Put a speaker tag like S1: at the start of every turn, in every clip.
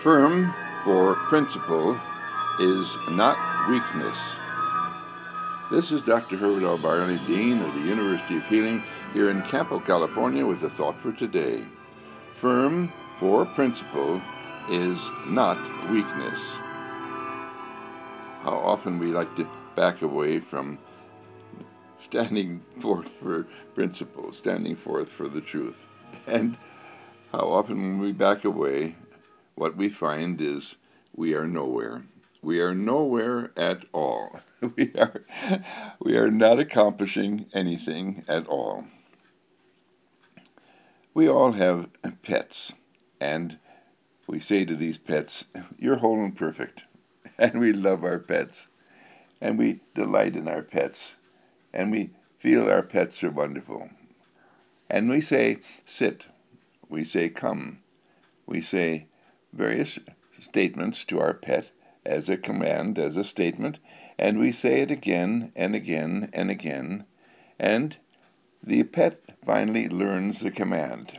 S1: Firm for principle is not weakness. This is Dr. Herbert L. Barley, Dean of the University of Healing here in Campo, California, with a thought for today. Firm for principle is not weakness. How often we like to back away from standing forth for principle, standing forth for the truth. And how often when we back away, what we find is we are nowhere. We are nowhere at all. We are not accomplishing anything at all. We all have pets, and we say to these pets, "You're whole and perfect." And we love our pets, and we delight in our pets, and we feel our pets are wonderful. And we say, "Sit." We say, "Come." We say various statements to our pet as a command, as a statement, and we say it again and again and again, and the pet finally learns the command.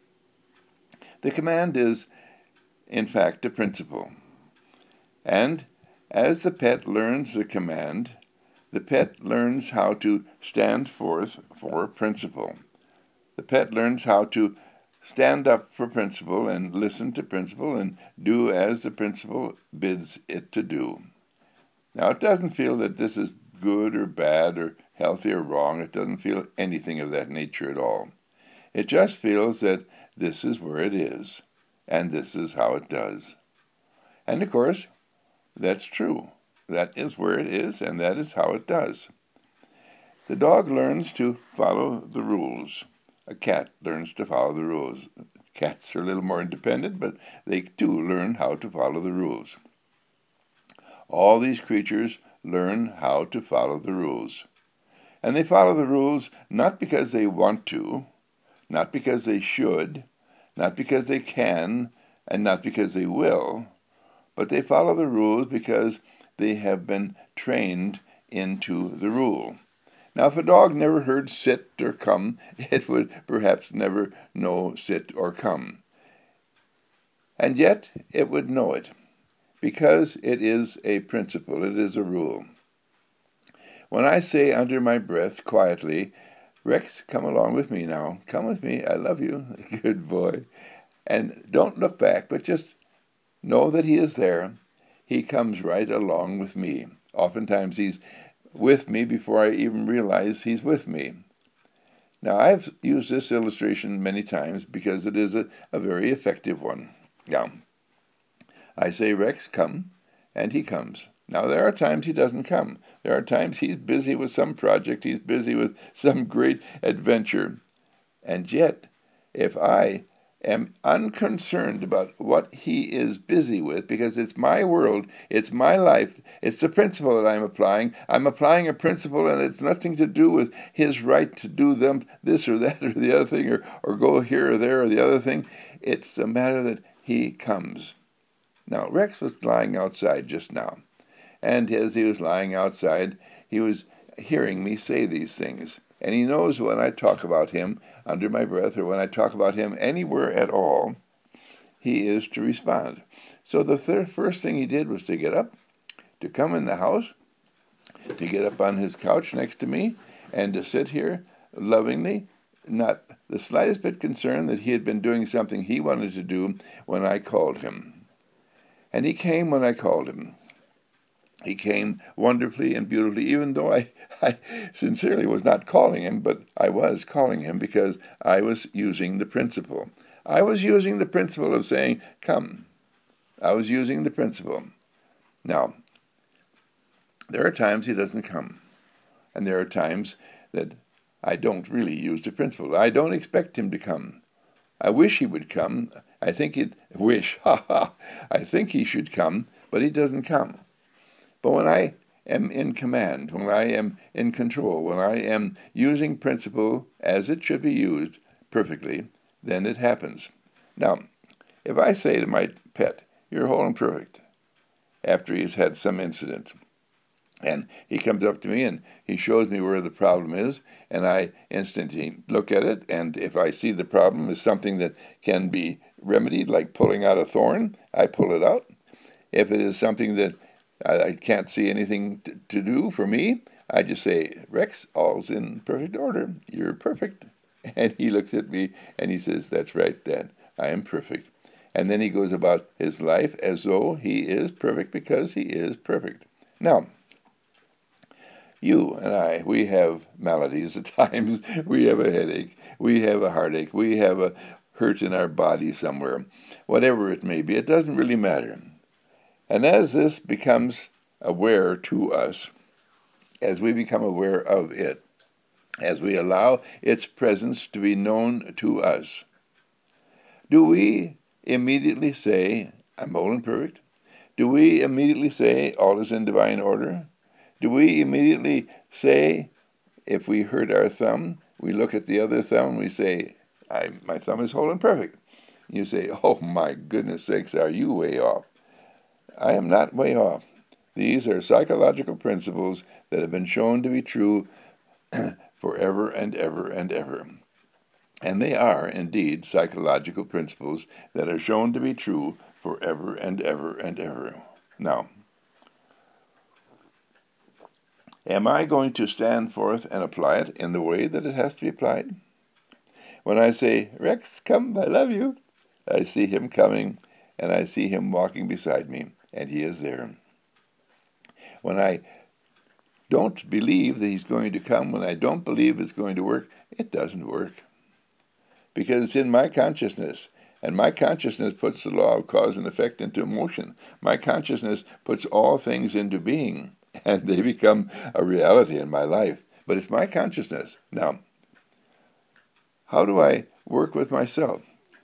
S1: The command is, in fact, a principle. And as the pet learns the command, the pet learns how to stand forth for principle. The pet learns how to stand up for principle and listen to principle and do as the principle bids it to do. Now, it doesn't feel that this is good or bad or healthy or wrong. It doesn't feel anything of that nature at all. It just feels that this is where it is, and this is how it does. And of course, that's true. That is where it is, and that is how it does. The dog learns to follow the rules. A cat learns to follow the rules. Cats are a little more independent, but they too learn how to follow the rules. All these creatures learn how to follow the rules. And they follow the rules not because they want to, not because they should, not because they can, and not because they will, but they follow the rules because they have been trained into the rule. Now, if a dog never heard sit or come, it would perhaps never know sit or come. And yet, it would know it, because it is a principle, it is a rule. When I say under my breath, quietly, "Rex, come along with me now. Come with me, I love you." Good boy. And don't look back, but just know that he is there. He comes right along with me. Oftentimes he's with me before I even realize he's with me. Now, I've used this illustration many times because it is a very effective one. Now, I say, "Rex, come," and he comes. Now, there are times he doesn't come. There are times he's busy with some project, he's busy with some great adventure. And yet, if I am unconcerned about what he is busy with, because it's my world, it's my life, it's the principle that I'm applying. I'm applying a principle, and it's nothing to do with his right to do them this or that or the other thing, or go here or there or the other thing. It's the matter that he comes. Now, Rex was lying outside just now, and as he was lying outside, he was hearing me say these things. And he knows when I talk about him under my breath, or when I talk about him anywhere at all, he is to respond. So the first thing he did was to get up, to come in the house, to get up on his couch next to me, and to sit here lovingly, not the slightest bit concerned that he had been doing something he wanted to do when I called him. And he came when I called him. He came wonderfully and beautifully, even though I sincerely was not calling him, but I was calling him because I was using the principle. I was using the principle of saying, "Come." I was using the principle. Now, there are times he doesn't come, and there are times that I don't really use the principle. I don't expect him to come. I wish he would come. I think I think he should come, but he doesn't come. But when I am in command, when I am in control, when I am using principle as it should be used perfectly, then it happens. Now, if I say to my pet, "You're whole and perfect," after he's had some incident, and he comes up to me and he shows me where the problem is, and I instantly look at it, and if I see the problem is something that can be remedy, like pulling out a thorn, I pull it out. If it is something that I can't see anything to do for me, I just say, Rex, all's in perfect order. You're perfect. And he looks at me and he says, that's right, Dad. I am perfect. And then he goes about his life as though he is perfect because he is perfect. Now, you and I, we have maladies at times. We have a headache. We have a heartache. We have a hurt in our body somewhere. Whatever it may be, it doesn't really matter. And as this becomes aware to us, as we become aware of it, as we allow its presence to be known to us, do we immediately say, I'm whole and perfect? Do we immediately say, all is in divine order? Do we immediately say, if we hurt our thumb, we look at the other thumb and we say, my thumb is whole and perfect? You say, oh my goodness sakes, are you way off? I am not way off. These are psychological principles that have been shown to be true forever and ever and ever. And they are, indeed, psychological principles that are shown to be true forever and ever and ever. Now, am I going to stand forth and apply it in the way that it has to be applied? When I say, Rex, come, I love you, I see him coming, and I see him walking beside me, and he is there. When I don't believe that he's going to come, when I don't believe it's going to work, it doesn't work. Because it's in my consciousness, and my consciousness puts the law of cause and effect into motion. My consciousness puts all things into being, and they become a reality in my life. But it's my consciousness. Now, how do I work with myself?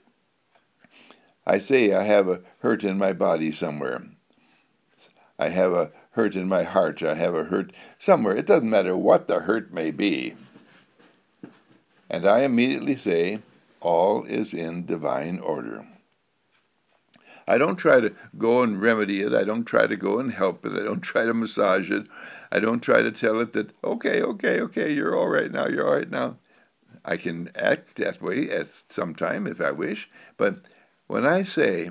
S1: I say I have a hurt in my body somewhere. I have a hurt in my heart. I have a hurt somewhere. It doesn't matter what the hurt may be. And I immediately say, all is in divine order. I don't try to go and remedy it. I don't try to go and help it. I don't try to massage it. I don't try to tell it that, okay, you're all right now, you're all right now. I can act that way at some time if I wish, but when I say,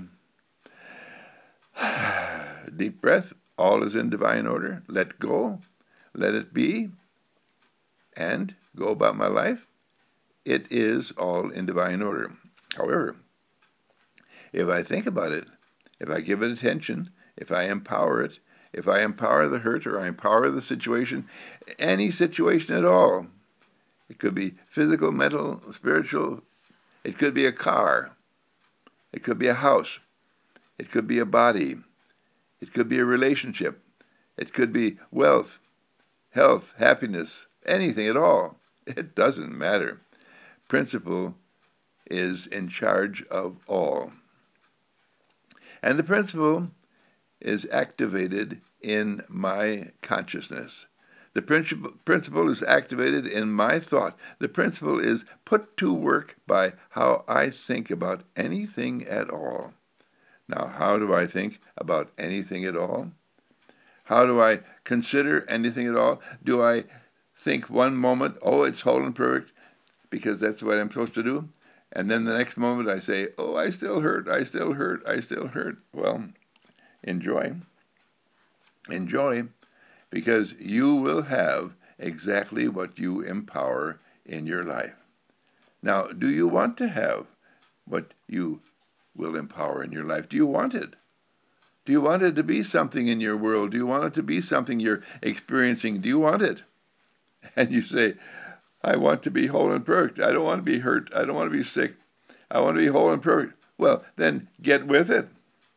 S1: deep breath, all is in divine order, let go, let it be, and go about my life, it is all in divine order. However, if I think about it, if I give it attention, if I empower it, if I empower the hurt or I empower the situation, any situation at all, it could be physical, mental, spiritual, it could be a car, it could be a house, it could be a body, it could be a relationship, it could be wealth, health, happiness, anything at all. It doesn't matter. Principle is in charge of all. And the principle is activated in my consciousness. The principle is activated in my thought. The principle is put to work by how I think about anything at all. Now, how do I think about anything at all? How do I consider anything at all? Do I think one moment, oh, it's whole and perfect, because that's what I'm supposed to do? And then the next moment I say, oh, I still hurt, I still hurt, I still hurt. Well, enjoy. Enjoy, because you will have exactly what you empower in your life. Now, do you want to have what you will empower in your life? Do you want it? Do you want it to be something in your world? Do you want it to be something you're experiencing? Do you want it? And you say, I want to be whole and perfect. I don't want to be hurt. I don't want to be sick. I want to be whole and perfect. Well, then get with it.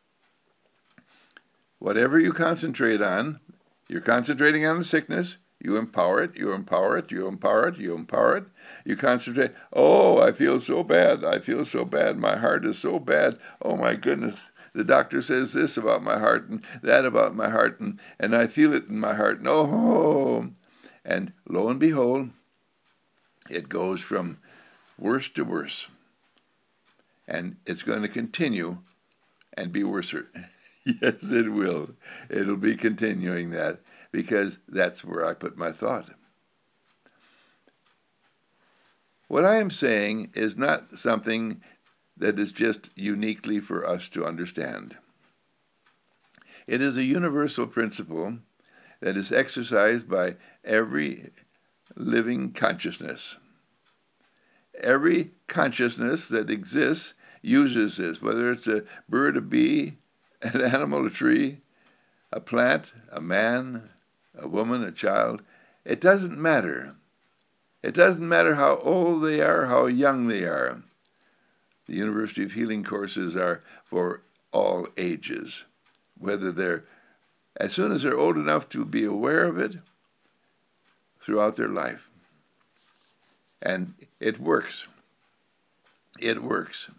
S1: Whatever you concentrate on, you're concentrating on the sickness, you empower it, you empower it, you empower it, you empower it. You concentrate, oh, I feel so bad, I feel so bad, my heart is so bad, oh my goodness. The doctor says this about my heart and that about my heart, and I feel it in my heart. No. And lo and behold, it goes from worse to worse. And it's going to continue and be worse. Yes, it will. It'll be continuing that because that's where I put my thought. What I am saying is not something that is just uniquely for us to understand. It is a universal principle that is exercised by every living consciousness. Every consciousness that exists uses this, whether it's a bird, a bee, an animal, a tree, a plant, a man, a woman, a child. It doesn't matter. It doesn't matter how old they are, how young they are. The University of Healing courses are for all ages, whether they're, as soon as they're old enough to be aware of it, throughout their life. And it works. It works.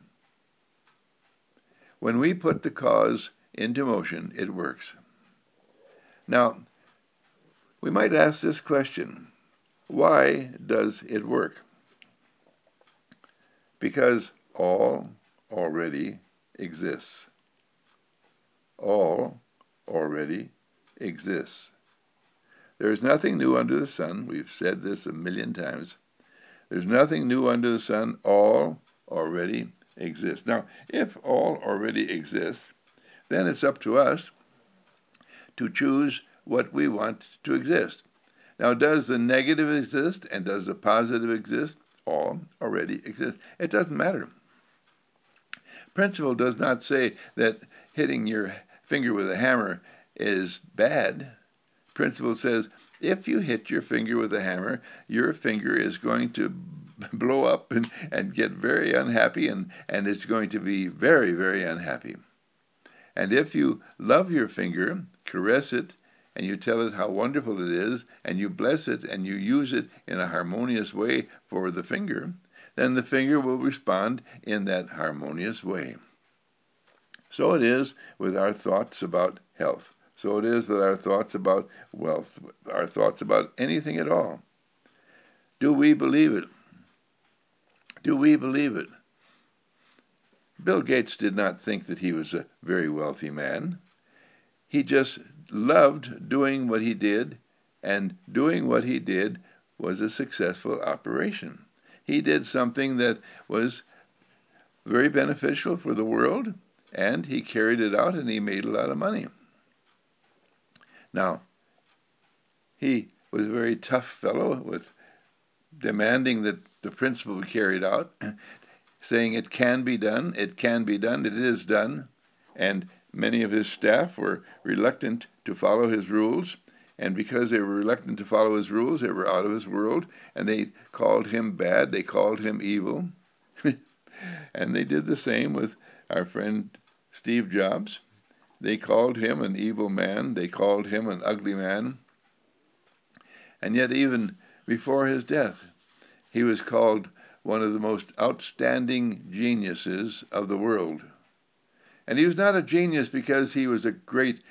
S1: When we put the cause into motion, it works. Now, we might ask this question: why does it work? Because all already exists. All already exists. There is nothing new under the sun. We've said this a million times. There's nothing new under the sun. All already exists. Now, if all already exists, then it's up to us to choose what we want to exist. Now, does the negative exist and does the positive exist? All already exist. It doesn't matter. Principle does not say that hitting your finger with a hammer is bad. Principle says if you hit your finger with a hammer, your finger is going to blow up and get very unhappy, and it's going to be very, very unhappy. And if you love your finger, caress it, and you tell it how wonderful it is, and you bless it, and you use it in a harmonious way for the finger, then the finger will respond in that harmonious way. So it is with our thoughts about health. So it is with our thoughts about wealth, our thoughts about anything at all. Do we believe it? Do we believe it? Bill Gates did not think that he was a very wealthy man. He just loved doing what he did, and doing what he did was a successful operation. He did something that was very beneficial for the world, and he carried it out, and he made a lot of money. Now, he was a very tough fellow with demanding that the principle be carried out, saying it can be done, it can be done, it is done, and many of his staff were reluctant to follow his rules, and because they were reluctant to follow his rules, they were out of his world, and they called him bad, they called him evil, and they did the same with our friend Steve Jobs. They called him an evil man, they called him an ugly man, and yet even before his death, he was called one of the most outstanding geniuses of the world. And he was not a genius because he was a great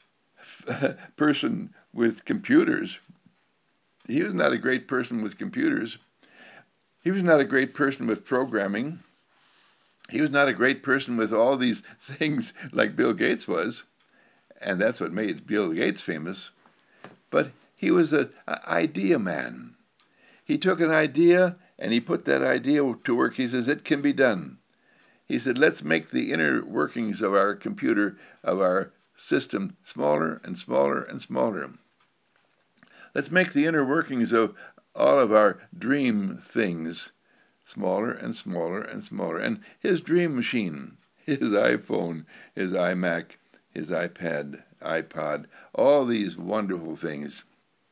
S1: person with computers. He was not a great person with computers. He was not a great person with programming. He was not a great person with all these things like Bill Gates was, and that's what made Bill Gates famous. But he was an idea man. He took an idea and he put that idea to work. He says, it can be done. He said, let's make the inner workings of our computer, of our system, smaller and smaller and smaller. Let's make the inner workings of all of our dream things smaller and smaller and smaller. And his dream machine, his iPhone, his iMac, his iPad, iPod, all these wonderful things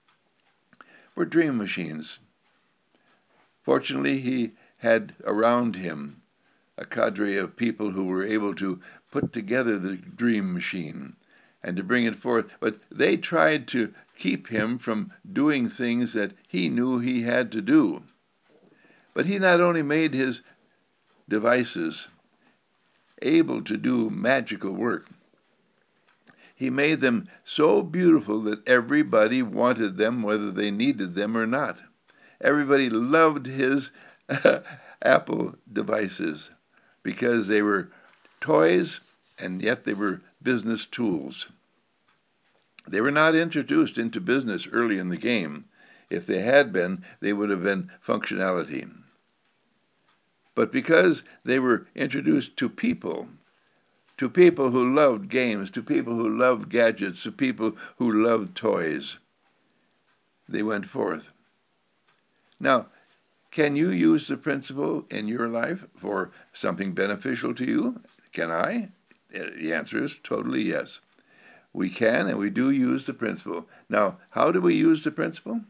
S1: were dream machines. Fortunately, he had around him a cadre of people who were able to put together the dream machine and to bring it forth. But they tried to keep him from doing things that he knew he had to do. But he not only made his devices able to do magical work, he made them so beautiful that everybody wanted them, whether they needed them or not. Everybody loved his Apple devices because they were toys and yet they were business tools. They were not introduced into business early in the game. If they had been, they would have been functionality. But because they were introduced to people who loved games, to people who loved gadgets, to people who loved toys, they went forth. Now, can you use the principle in your life for something beneficial to you? Can I? The answer is totally yes. We can and we do use the principle. Now, how do we use the principle?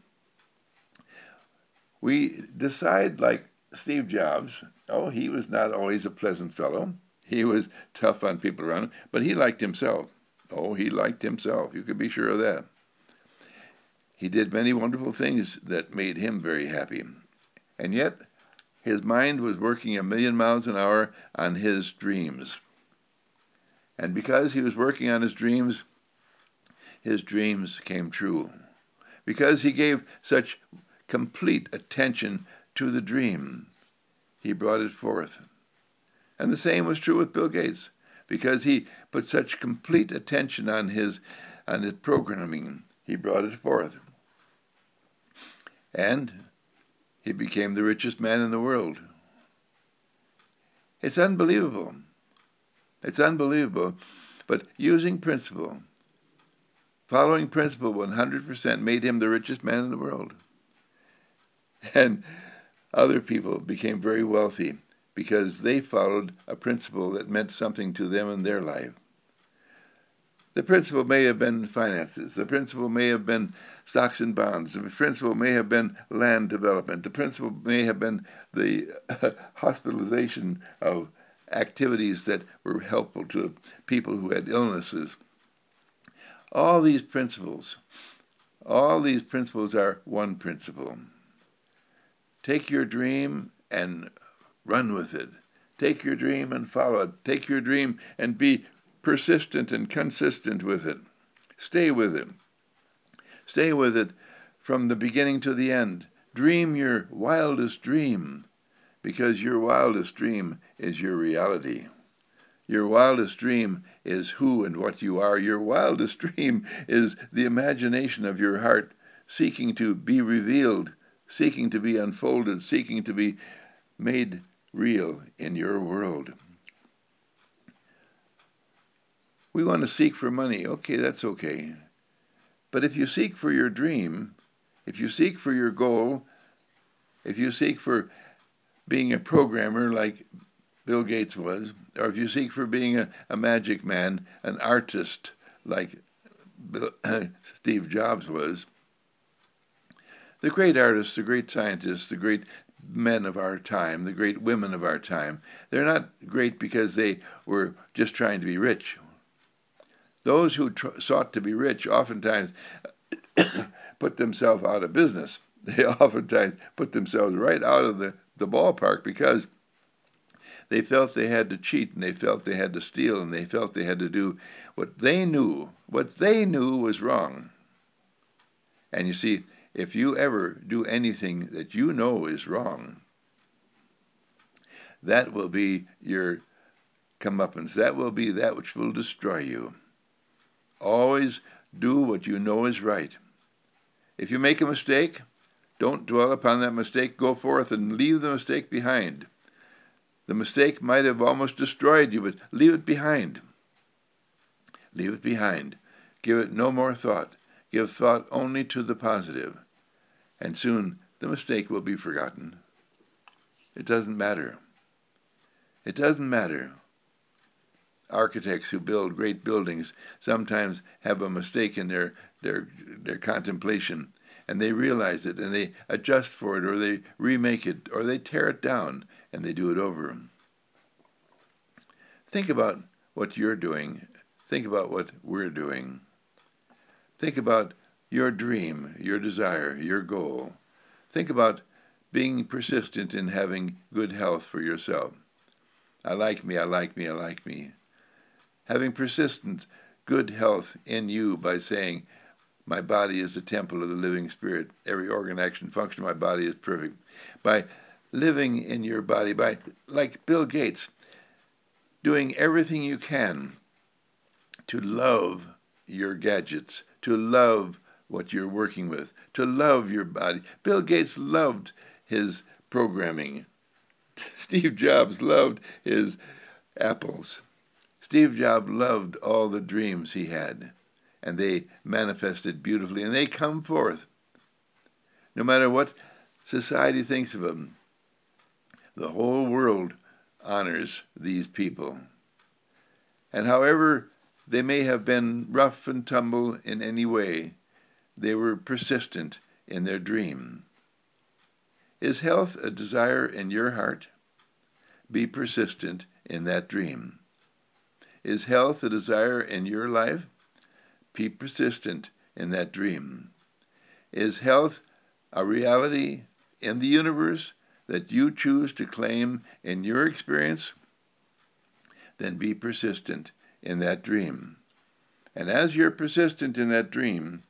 S1: We decide, like Steve Jobs. Oh, he was not always a pleasant fellow. He was tough on people around him, but he liked himself. Oh, he liked himself. You could be sure of that. He did many wonderful things that made him very happy. And yet, his mind was working 1,000,000 miles an hour on his dreams. And because he was working on his dreams came true. Because he gave such complete attention to the dream, he brought it forth. And the same was true with Bill Gates. Because he put such complete attention on his programming, he brought it forth. And he became the richest man in the world. It's unbelievable. It's unbelievable. But using principle, following principle 100% made him the richest man in the world. And other people became very wealthy because they followed a principle that meant something to them in their life. The principle may have been finances. The principle may have been stocks and bonds. The principle may have been land development. The principle may have been the hospitalization of activities that were helpful to people who had illnesses. All these principles are one principle. Take your dream and run with it. Take your dream and follow it. Take your dream and be persistent and consistent with it. Stay with it. Stay with it from the beginning to the end. Dream your wildest dream, because your wildest dream is your reality. Your wildest dream is who and what you are. Your wildest dream is the imagination of your heart seeking to be revealed, seeking to be unfolded, seeking to be made real in your world. We want to seek for money. Okay, that's okay. But if you seek for your dream, if you seek for your goal, if you seek for being a programmer like Bill Gates was, or if you seek for being a magic man, an artist like Steve Jobs was, the great artists, the great scientists, the great men of our time, the great women of our time, they're not great because they were just trying to be rich. Those who sought to be rich oftentimes put themselves out of business. They oftentimes put themselves right out of the ballpark because they felt they had to cheat, and they felt they had to steal, and they felt they had to do what they knew was wrong. And you see, if you ever do anything that you know is wrong, that will be your comeuppance. That will be that which will destroy you. Always do what you know is right. If you make a mistake, don't dwell upon that mistake. Go forth and leave the mistake behind. The mistake might have almost destroyed you, but leave it behind. Leave it behind. Give it no more thought. Give thought only to the positive. And soon the mistake will be forgotten. It doesn't matter. It doesn't matter. Architects who build great buildings sometimes have a mistake in their contemplation, and they realize it, and they adjust for it, or they remake it, or they tear it down, and they do it over. Think about what you're doing. Think about what we're doing. Think about your dream, your desire, your goal. Think about being persistent in having good health for yourself. I like me, I like me, I like me. Having persistent good health in you by saying, my body is a temple of the living Spirit. Every organ, action, function of my body is perfect. By living in your body, by, like Bill Gates, doing everything you can to love your gadgets, to love what you're working with, to love your body. Bill Gates loved his programming. Steve Jobs loved his apples. Steve Jobs loved all the dreams he had, and they manifested beautifully, and they come forth. No matter what society thinks of them, the whole world honors these people. And however they may have been rough and tumble in any way, they were persistent in their dream. Is health a desire in your heart? Be persistent in that dream. Is health a desire in your life? Be persistent in that dream. Is health a reality in the universe that you choose to claim in your experience? Then be persistent in that dream. And as you're persistent in that dream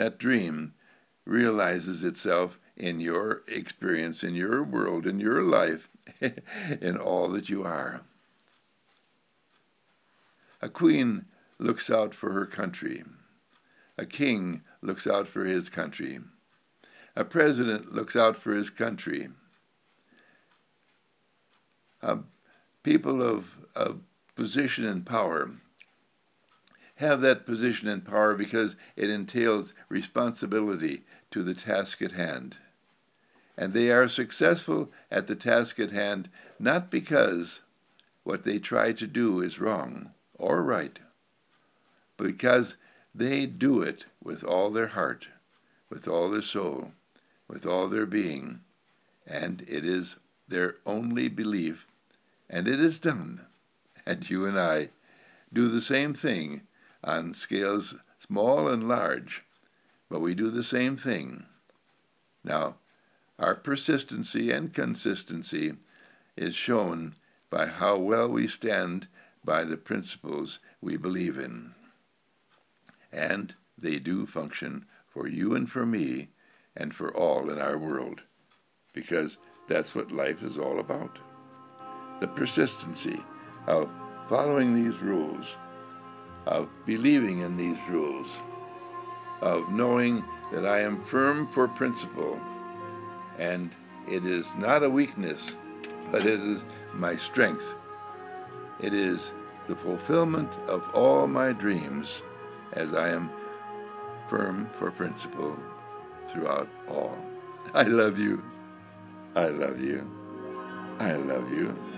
S1: realizes itself in your experience, in your world, in your life, in all that you are. A queen looks out for her country. A king looks out for his country. A president looks out for his country. People of position and power have that position and power because it entails responsibility to the task at hand. And they are successful at the task at hand not because what they try to do is wrong or right, but because they do it with all their heart, with all their soul, with all their being, and it is their only belief, and it is done. And you and I do the same thing on scales small and large, but we do the same thing. Now, our persistency and consistency is shown by how well we stand by the principles we believe in. And they do function for you and for me and for all in our world, because that's what life is all about. The persistency of following these rules, of believing in these rules, of knowing that I am firm for principle, and it is not a weakness, but it is my strength. It is the fulfillment of all my dreams as I am firm for principle throughout all. I love you. I love you. I love you.